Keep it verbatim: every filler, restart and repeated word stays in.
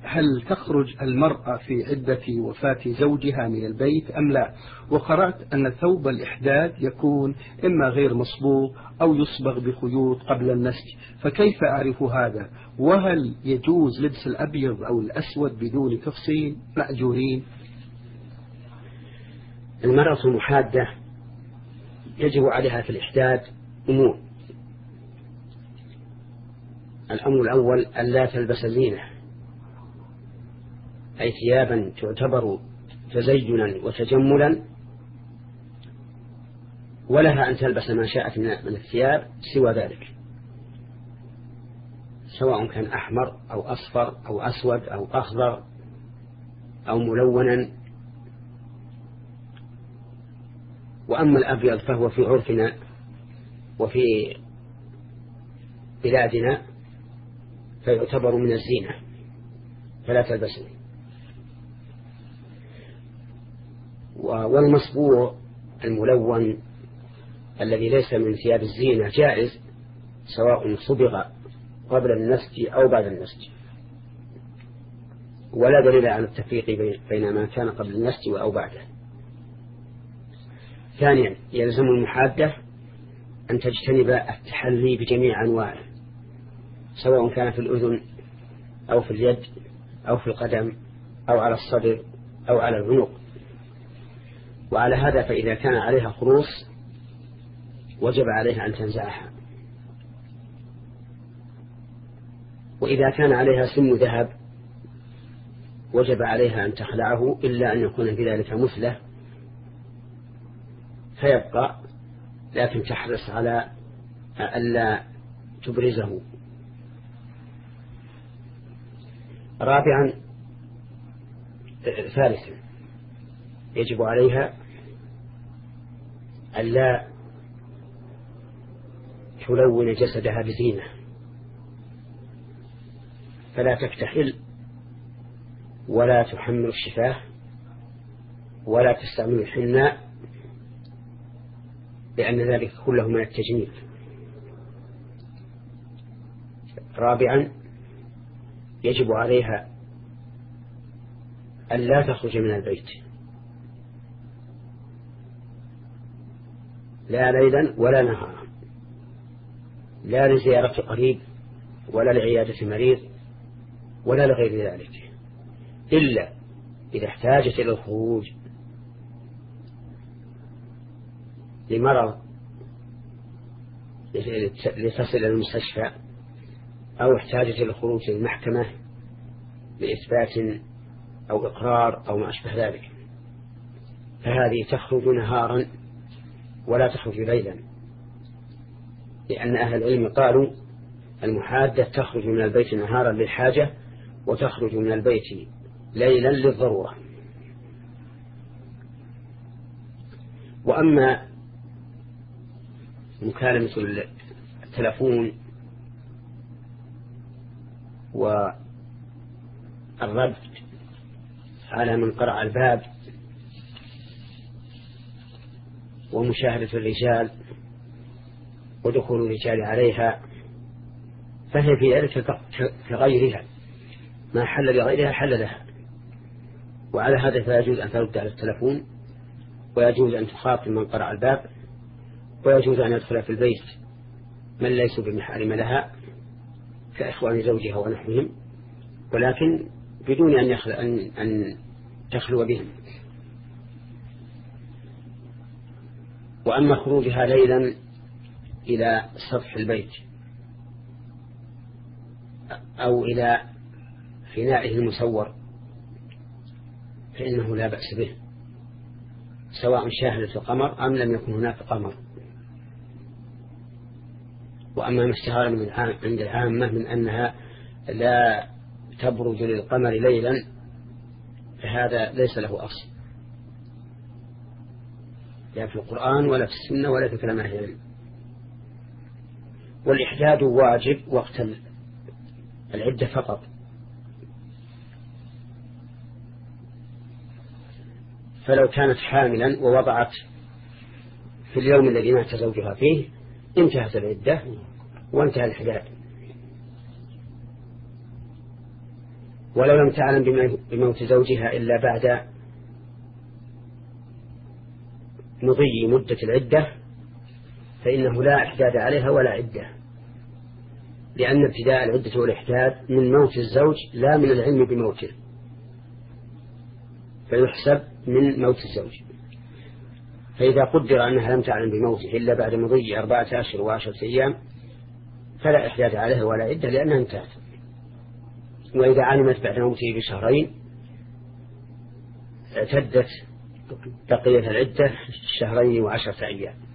هل تخرج المرأة في عدة وفاة زوجها من البيت أم لا؟ وقرأت أن ثوب الإحداد يكون إما غير مصبوغ أو يصبغ بخيوط قبل النسج، فكيف أعرف هذا؟ وهل يجوز لبس الأبيض أو الأسود بدون تفصيل مأجورين؟ المرأة المحادة يجب عليها في الإحداد أمور. الأمر الأول أن لا تلبس زينة، أي ثيابا تعتبر تزينا وتجملا، ولها أن تلبس ما شاءت من الثياب سوى ذلك، سواء كان أحمر أو أصفر أو أسود أو أخضر أو ملونا. وأما الأبيض فهو في عرفنا وفي بلادنا فيعتبر من الزينة فلا تلبسه. والمصبوغ الملون الذي ليس من ثياب الزينة جائز، سواء صبغ قبل النسج أو بعد النسج، ولا دليل على التفريق بين ما كان قبل النسج أو بعده. ثانيا يلزم المحادة أن تجتنب التحلي بجميع أنواعه، سواء كان في الأذن أو في اليد أو في القدم أو على الصدر أو على العنق. وعلى هذا فإذا كان عليها خروص وجب عليها أن تنزعها، وإذا كان عليها سن ذهب وجب عليها أن تخلعه، إلا أن يكون في ذلك مثلة فيبقى، لكن تحرص على ألا تبرزه. رابعا ثالثا يجب عليها ألا تلون جسدها بزينة، فلا تكتحل ولا تحمل الشفاه ولا تستعمل الحناء، لأن ذلك كله من التجميل. رابعا يجب عليها أن لا تخرج من البيت لا ليلا ولا نهارا، لا لزيارة قريب ولا لعيادة مريض ولا لغير ذلك، إلا إذا احتاجت إلى الخروج لمرض لتصل إلى المستشفى، أو احتاجت إلى الخروج للمحكمة لإثبات أو إقرار أو ما أشبه ذلك، فهذه تخرج نهارا ولا تخرج ليلا، لأن أهل العلم قالوا المحادة تخرج من البيت نهارا للحاجة وتخرج من البيت ليلا للضرورة. وأما مكالمة التلفون والرد على من قرع الباب ومشاهدة الرجال ودخول الرجال عليها، فهي في ذلك كغيرها، ما حل لغيرها حل لها. وعلى هذا فيجوز أن ترد على التلفون، ويجوز أن تخاطب من قرع الباب، ويجوز أن يدخل في البيت من ليسوا بمحارم لها كإخوان زوجها ونحوهم، ولكن بدون أن, يخل... أن... أن تخلو بهم. وأما خروجها ليلا إلى سطح البيت أو إلى فنائه المسور فإنه لا بأس به، سواء شاهدت القمر أم لم يكن هناك قمر. وأما ما اشتهر عند العامة من أنها لا تبرز للقمر ليلا فهذا ليس له أصل، لا في القرآن ولا في السنة ولا في كلام أهل العلم. والإحداد واجب وقت العدة فقط، فلو كانت حاملا ووضعت في اليوم الذي مات زوجها فيه انتهت العدة وانتهى الإحداد. ولو لم تعلم بموت زوجها إلا بعد مضي مدة العدة فإنه لا إحداد عليها ولا عدة، لأن ابتداء العدة والإحداد من موت الزوج لا من العلم بموته، فيحسب من موت الزوج. فإذا قدر أنها لم تعلم بموته إلا بعد مضي أربعة أشهر وعشرة أيام فلا إحداد عليها ولا عدة لأنها انتهت. وإذا علمت بعد موته بشهرين اعتدت بقية العدة شهرين وعشرة أيام.